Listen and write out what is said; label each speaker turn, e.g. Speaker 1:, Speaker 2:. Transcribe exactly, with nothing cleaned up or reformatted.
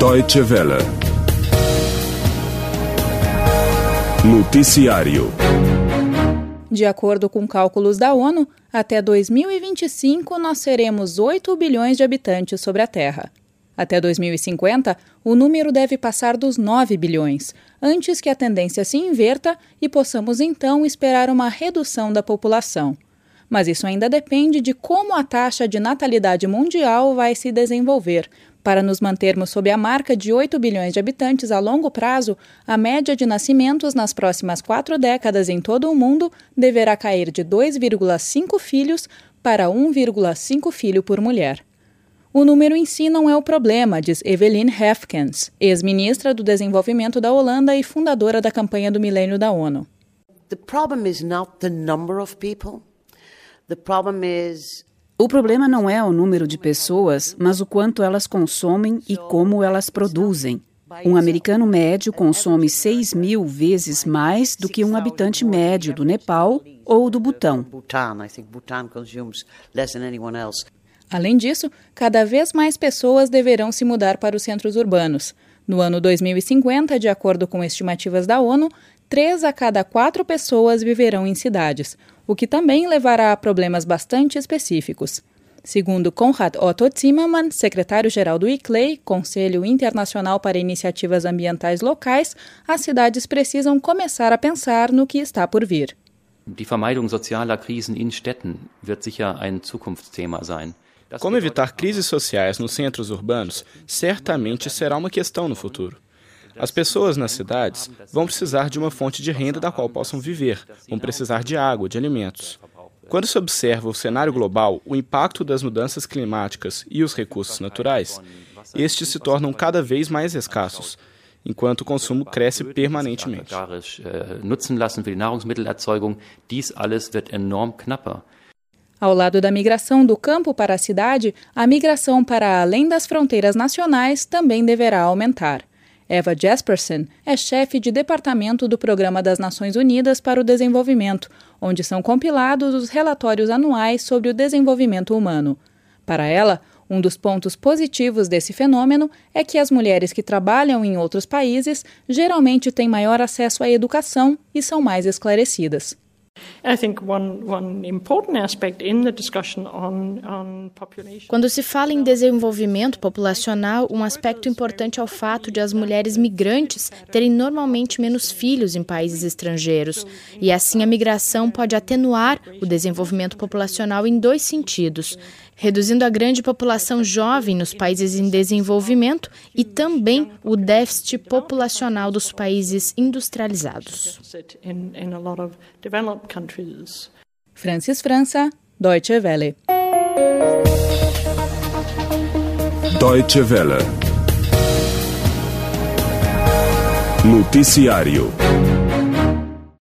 Speaker 1: Deutsche Welle. Noticiário.
Speaker 2: De acordo com cálculos da ONU, até dois mil e vinte e cinco nós seremos oito bilhões de habitantes sobre a Terra. Até dois mil e cinquenta, o número deve passar dos nove bilhões, antes que a tendência se inverta e possamos então esperar uma redução da população. Mas isso ainda depende de como a taxa de natalidade mundial vai se desenvolver. Para nos mantermos sob a marca de oito bilhões de habitantes a longo prazo, a média de nascimentos nas próximas quatro décadas em todo o mundo deverá cair de dois vírgula cinco filhos para um vírgula cinco filho por mulher. O número em si não é o problema, diz Evelyn Hefkens, ex-ministra do Desenvolvimento da Holanda e fundadora da campanha do milênio da ONU.
Speaker 3: The problem is not the number of people. The problem is
Speaker 4: O problema não é o número de pessoas, mas o quanto elas consomem e como elas produzem. Um americano médio consome seis mil vezes mais do que um habitante médio do Nepal ou do Butão.
Speaker 2: Além disso, cada vez mais pessoas deverão se mudar para os centros urbanos. No ano dois mil e cinquenta, de acordo com estimativas da ONU, três a cada quatro pessoas viverão em cidades, o que também levará a problemas bastante específicos. Segundo Konrad Otto Zimmermann, secretário-geral do I C L E I, Conselho Internacional para Iniciativas Ambientais Locais, as cidades precisam começar a pensar no que está por vir.
Speaker 5: Die Vermeidung sozialer Krisen in Städten wird sicher ein Zukunftsthema sein.
Speaker 6: Como evitar crises sociais nos centros urbanos certamente será uma questão no futuro. As pessoas nas cidades vão precisar de uma fonte de renda da qual possam viver, vão precisar de água, de alimentos. Quando se observa o cenário global, o impacto das mudanças climáticas e os recursos naturais, estes se tornam cada vez mais escassos, enquanto o consumo cresce permanentemente.
Speaker 2: Ao lado da migração do campo para a cidade, a migração para além das fronteiras nacionais também deverá aumentar. Eva Jespersen é chefe de departamento do Programa das Nações Unidas para o Desenvolvimento, onde são compilados os relatórios anuais sobre o desenvolvimento humano. Para ela, um dos pontos positivos desse fenômeno é que as mulheres que trabalham em outros países geralmente têm maior acesso à educação e são mais esclarecidas.
Speaker 7: Quando se fala em desenvolvimento populacional, um aspecto importante é o fato de as mulheres migrantes terem normalmente menos filhos em países estrangeiros. E assim a migração pode atenuar o desenvolvimento populacional em dois sentidos, reduzindo a grande população jovem nos países em desenvolvimento e também o déficit populacional dos países industrializados.
Speaker 2: Francis França, Deutsche Welle.
Speaker 1: Deutsche Welle. Noticiário.